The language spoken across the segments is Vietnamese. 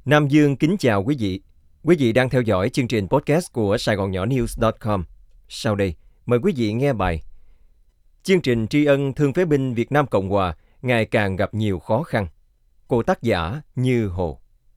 Nam Dương kính chào quý vị. Quý vị đang theo dõi chương trình podcast của Sài Gòn Nhỏ News.com. Sau đây, mời quý vị nghe bài Chương trình tri ân thương phế binh Việt Nam Cộng Hòa ngày càng gặp nhiều khó khăn. Của tác giả Như Hồ.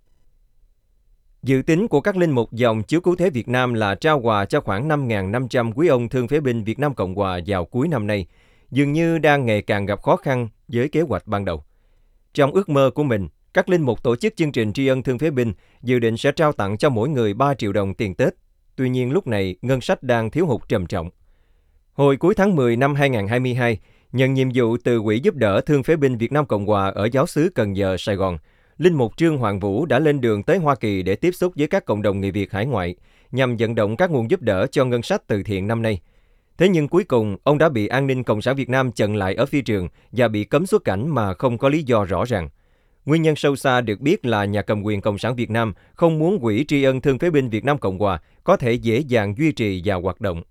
Dự tính của các linh mục dòng Chúa Cứu Thế Việt Nam là trao quà cho khoảng 5.500 quý ông thương phế binh Việt Nam Cộng Hòa vào cuối năm nay, dường như đang ngày càng gặp khó khăn với kế hoạch ban đầu. Trong ước mơ của mình, các linh mục tổ chức chương trình tri ân thương phế binh dự định sẽ trao tặng cho mỗi người 3 triệu đồng tiền Tết. Tuy nhiên lúc này, ngân sách đang thiếu hụt trầm trọng. Hồi cuối tháng 10 năm 2022, nhận nhiệm vụ từ Quỹ giúp đỡ thương phế binh Việt Nam Cộng Hòa ở giáo xứ Cần Giờ, Sài Gòn, linh mục Trương Hoàng Vũ đã lên đường tới Hoa Kỳ để tiếp xúc với các cộng đồng người Việt hải ngoại nhằm vận động các nguồn giúp đỡ cho ngân sách từ thiện năm nay. Thế nhưng cuối cùng, ông đã bị an ninh Cộng sản Việt Nam chặn lại ở phi trường và bị cấm xuất cảnh mà không có lý do rõ ràng. Nguyên nhân sâu xa được biết là nhà cầm quyền Cộng sản Việt Nam không muốn Quỹ tri ân thương phế binh Việt Nam Cộng Hòa có thể dễ dàng duy trì và hoạt động.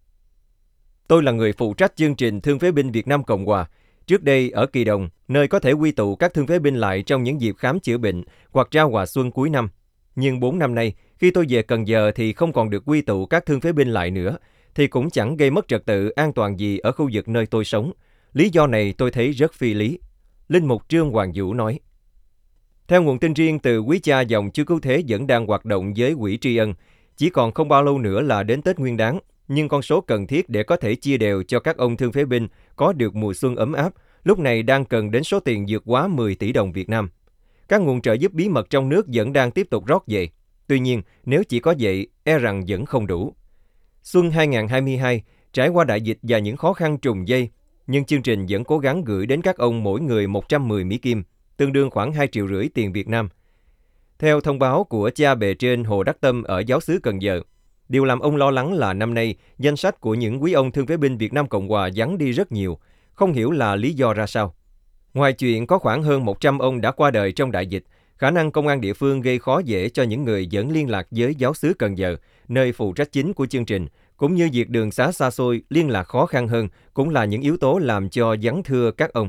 Tôi là người phụ trách chương trình thương phế binh Việt Nam Cộng Hòa. Trước đây ở Kỳ Đồng, nơi có thể quy tụ các thương phế binh lại trong những dịp khám chữa bệnh hoặc trao quà xuân cuối năm. Nhưng 4 năm nay, khi tôi về Cần Giờ thì không còn được quy tụ các thương phế binh lại nữa, thì cũng chẳng gây mất trật tự an toàn gì ở khu vực nơi tôi sống. Lý do này tôi thấy rất phi lý. Linh mục Trương Hoàng Vũ nói. Theo nguồn tin riêng từ quý cha dòng Chúa Cứu Thế vẫn đang hoạt động với Quỹ tri ân, chỉ còn không bao lâu nữa là đến Tết Nguyên Đán, nhưng con số cần thiết để có thể chia đều cho các ông thương phế binh có được mùa xuân ấm áp, lúc này đang cần đến số tiền vượt quá 10 tỷ đồng Việt Nam. Các nguồn trợ giúp bí mật trong nước vẫn đang tiếp tục rót về. Tuy nhiên, nếu chỉ có vậy, e rằng vẫn không đủ. Xuân 2022, trải qua đại dịch và những khó khăn trùng dây, nhưng chương trình vẫn cố gắng gửi đến các ông mỗi người 110 Mỹ Kim, tương đương khoảng 2,5 triệu tiền Việt Nam. Theo thông báo của cha bề trên Hồ Đắc Tâm ở giáo xứ Cần Giờ, điều làm ông lo lắng là năm nay, danh sách của những quý ông thương phế binh Việt Nam Cộng Hòa vắng đi rất nhiều, không hiểu là lý do ra sao. Ngoài chuyện có khoảng hơn 100 ông đã qua đời trong đại dịch, khả năng công an địa phương gây khó dễ cho những người vẫn liên lạc với giáo xứ Cần Giờ, nơi phụ trách chính của chương trình, cũng như việc đường xá xa xôi, liên lạc khó khăn hơn, cũng là những yếu tố làm cho vắng thưa các ông.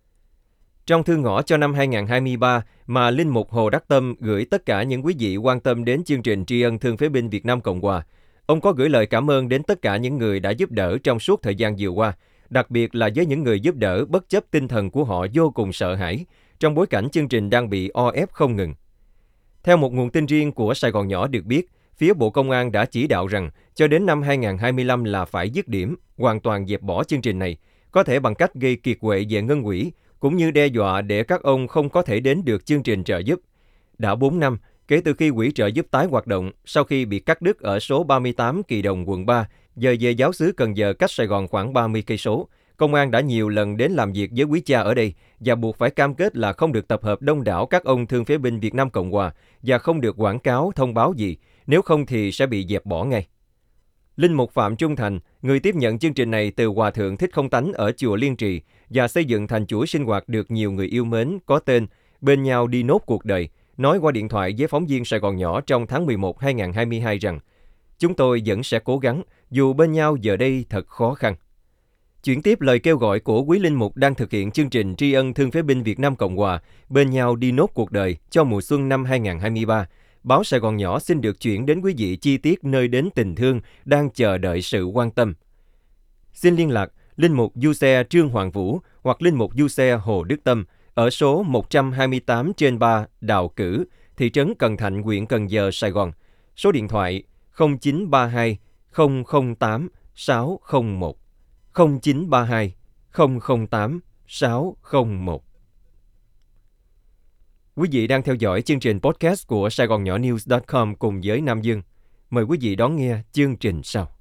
Trong thư ngõ cho năm 2023 mà Linh mục Hồ Đắc Tâm gửi tất cả những quý vị quan tâm đến chương trình tri ân thương phế binh Việt Nam Cộng Hòa, ông có gửi lời cảm ơn đến tất cả những người đã giúp đỡ trong suốt thời gian vừa qua, đặc biệt là với những người giúp đỡ bất chấp tinh thần của họ vô cùng sợ hãi, trong bối cảnh chương trình đang bị o ép không ngừng. Theo một nguồn tin riêng của Sài Gòn Nhỏ được biết, phía Bộ Công an đã chỉ đạo rằng cho đến năm 2025 là phải dứt điểm, hoàn toàn dẹp bỏ chương trình này, có thể bằng cách gây kiệt quệ về ngân quỹ, cũng như đe dọa để các ông không có thể đến được chương trình trợ giúp. Đã 4 năm, kể từ khi quỹ trợ giúp tái hoạt động, sau khi bị cắt đứt ở số 38 Kỳ Đồng, quận 3, giờ về giáo xứ Cần Giờ cách Sài Gòn khoảng 30 cây số, công an đã nhiều lần đến làm việc với quý cha ở đây và buộc phải cam kết là không được tập hợp đông đảo các ông thương phế binh Việt Nam Cộng Hòa và không được quảng cáo, thông báo gì, nếu không thì sẽ bị dẹp bỏ ngay. Linh mục Phạm Trung Thành, người tiếp nhận chương trình này từ Hòa thượng Thích Không Tánh ở chùa Liên Trì và xây dựng thành chuỗi sinh hoạt được nhiều người yêu mến có tên Bên nhau đi nốt cuộc đời, nói qua điện thoại với phóng viên Sài Gòn Nhỏ trong tháng 11 2022 rằng chúng tôi vẫn sẽ cố gắng, dù bên nhau giờ đây thật khó khăn. Chuyển tiếp lời kêu gọi của quý linh mục đang thực hiện chương trình tri ân thương phế binh Việt Nam Cộng Hòa Bên nhau đi nốt cuộc đời cho mùa xuân năm 2023, báo Sài Gòn Nhỏ xin được chuyển đến quý vị chi tiết nơi đến tình thương đang chờ đợi sự quan tâm. Xin liên lạc Linh mục Du Xe Trương Hoàng Vũ hoặc Linh mục Du Xe Hồ Đức Tâm ở số 128/3 Đào Cử, thị trấn Cần Thạnh, huyện Cần Giờ, Sài Gòn. Số điện thoại 0932 008 601 0932 008 601. Quý vị đang theo dõi chương trình podcast của Sài Gòn Nhỏ News.com cùng với Nam Dương. Mời quý vị đón nghe chương trình sau.